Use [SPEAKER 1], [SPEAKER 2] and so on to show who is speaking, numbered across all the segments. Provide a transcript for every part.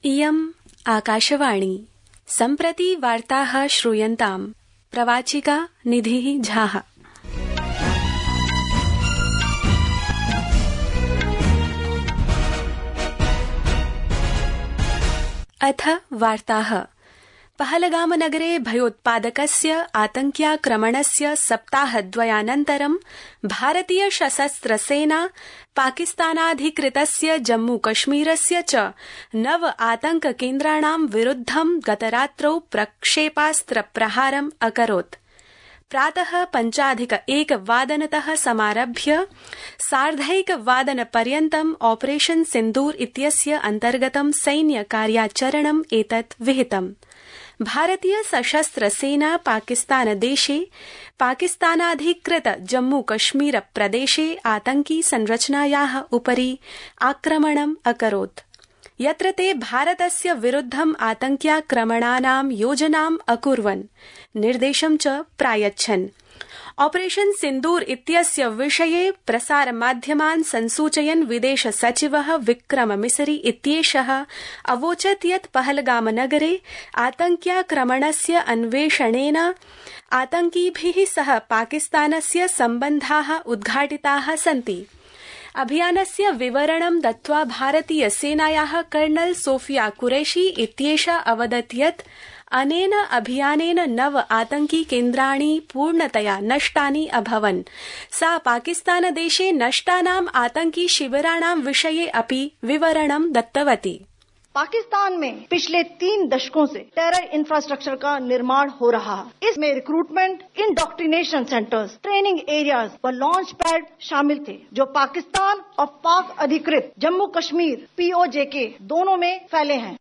[SPEAKER 1] इयम् आकाशवाणी सम्प्रति वार्ताः श्रूयन्ताम् प्रवाचिका निधिः झाः। अथ वार्ताः। पहलगामनगरे भयोत्पादकस्य आतङ्क्याक्रमणस्य सप्ताहद्वयानन्तरं भारतीय सशस्त्र सेना पाकिस्तानाधिकृतस्य जम्मूकश्मीरस्य च 9 आतङ्ककेन्द्राणां विरुद्धं गतरात्रौ प्रक्षेपास्त्रप्रहारम् अकरोत्। प्रातः 5:01 समारभ्य 1:30 ऑपरेशन सिन्दूर इत्यस्य अन्तर्गतं सैन्यकार्याचरणम् एतत् विहितम्। भारतीय सशस्त्र सेना पाकिस्तानदेशे पाकिस्तानाधिकृत जम्मूकश्मीर प्रदेशे आतंकी संरचनायाः उपरि आक्रमणम् अकरोत्, यत्र ते भारतस्य विरुद्धम् आतङ्क्याक्रमणानां योजनाम् अकुर्वन् निर्देशं च प्रायच्छन्। ऑपरेशन सिन्दूर इत्यस्य विषये प्रसारमाध्यमान् संसूचयन् विदेश सचिवः विक्रम मिसरी इत्येषः अवोचत् यत् पहलगामनगरे आतङ्क्याक्रमणस्य अन्वेषणेन आतङ्किभिः सह पाकिस्तानस्य सम्बन्धाः उद्घाटिताः सन्ति। अभियानस्य विवरणं दत्त्वा भारतीय सेनायाः कर्नल सोफिया कुरैशी इत्येषा अवदत् यत् अनेन अभियानेन 9 आतंकी केन्द्राणि पूर्णतया नष्टानि अभवन्। सा पाकिस्तानदेशे नष्टानाम् आतंकी शिविराणां विषये अपि विवरणं दत्तवती।
[SPEAKER 2] पाकिस्तान में पिछले 3 दशकों से टेरर इंफ्रास्ट्रक्चर का निर्माण हो रहा है। इसमें recruitment, indoctrination centres, training areas व लॉन्च पैड शामिल थे, जो पाकिस्तान और पाक अधिकृत जम्मू कश्मीर POJK दोनों में फैले हैं।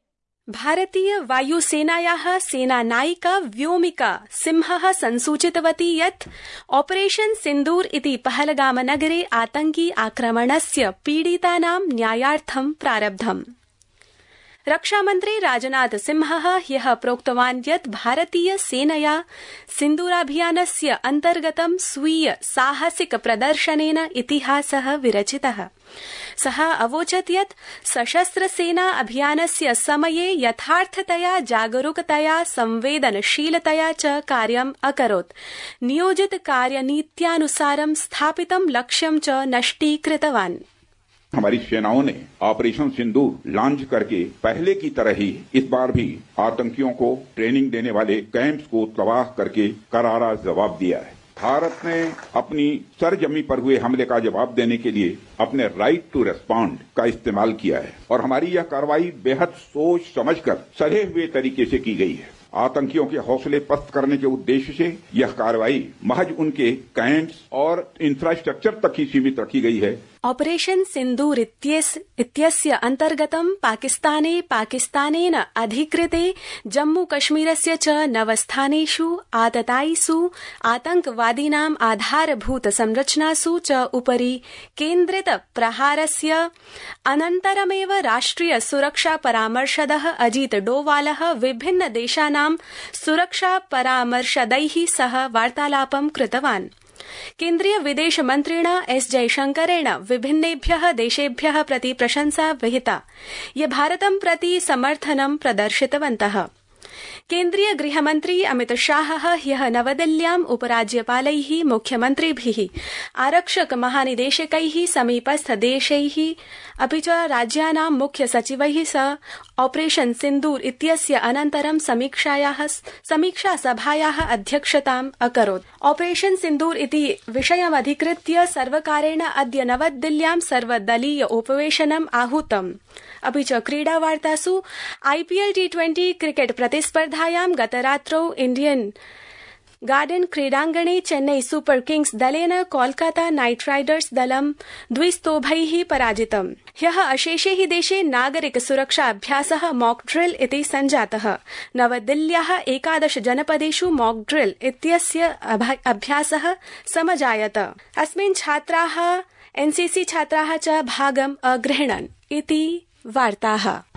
[SPEAKER 1] भारतीय वायुसेनायाः सेनानायिका व्योमिका सिंहः संसूचितवती यत् ऑपरेशन सिन्दूर इति पहलगामनगरे आतंकी आक्रमणस्य पीडितानां न्यायार्थं प्रारब्धम्। रक्षामन्त्री राजनाथ सिंहः ह्यः प्रोक्तवान् यत् भारतीय सेनया सिन्दूराभियानस्य अन्तर्गतं स्वीय साहसिक प्रदर्शनेन इतिहासः विरचितः। सः अवोचत् यत् सशस्त्र सेना अभियानस्य समये यथार्थतया जागरूकतया संवेदनशीलतया च कार्यम् अकरोत्, नियोजित कार्यनीत्यानुसारं स्थापितं लक्ष्यं च नष्टीकृतवान्।
[SPEAKER 3] हमारी सेनाओं ने ऑपरेशन सिंदूर लॉन्च करके पहले की तरह ही इस बार भी आतंकियों को ट्रेनिंग देने वाले कैंप्स को तबाह करके करारा जवाब दिया है। भारत ने अपनी सरजमी पर हुए हमले का जवाब देने के लिए अपने राइट टू रेस्पॉन्ड का इस्तेमाल किया है और हमारी यह कार्रवाई बेहद सोच समझकर सधे हुए तरीके से की गई है। आतंकियों के हौसले पस्त करने के उद्देश्य से यह कार्रवाई महज उनके कैंप्स और इंफ्रास्ट्रक्चर तक ही सीमित रखी गई है।
[SPEAKER 1] ऑपरेशन सिन्दूर इत्यस्य अन्तर्गतं पाकिस्तानेन अधिकृते जम्मूकश्मीरस्य च 9 स्थानेषु आततायिषु आतंकवादीनाम् आधारभूत संरचनासु च उपरि केन्द्रित प्रहारस्य अनन्तरमेव राष्ट्रिय सुरक्षा परामर्शदः अजीत डोवालः विभिन्न देशानां सुरक्षा परामर्शदैः सह वार्तालापं कृतवान्। केन्द्रीय विदेश मन्त्रिणा S जयशंकरेण विभिन्नेभ्यः देशेभ्यः प्रति प्रशंसा विहिता, ये भारतं प्रति समर्थनं प्रदर्शितवन्तः। केन्द्रीय गृहमन्त्री अमित शाहः ह्यः नवदिल्ल्याम् उपराज्यपालैः, मुख्यमन्त्रिभिः, आरक्षक महानिदेशकैः, समीपस्थदेशैः अपि च राज्यानां मुख्य सचिवैः सह ऑपरेशन सिन्दूर इत्यस्य अनन्तरं समीक्षा सभायाः अध्यक्षताम् अकरोत्। ऑपरेशन सिन्दूर इति विषयमधिकृत्य सर्वकारेण अद्य नवदिल्ल्यां सर्वदलीय उपवेशनम् आहूतम्। अपि च क्रीडावार्तासु IPL T20 क्रिकेट प्रतिस्पर्धायां गतरात्रौ इण्डियन गार्डन क्रीडाङ्गणे चेन्नई सुपर किंग्स दलेन कोलकाता नाइट राइडर्स दलं 2-0 पराजितम्। ह्यः अशेषे हि देशे नागरिक सुरक्षा अभ्यासः मॉक ड्रिल इति सञ्जातः। नवदिल्ल्याः 11 जनपदेषु मॉक ड्रिल इत्यस्य अभ्यासः समजायत। अस्मिन् छात्राः NCC छात्राः च भागम् अगृह्णन् इति वार्ताः।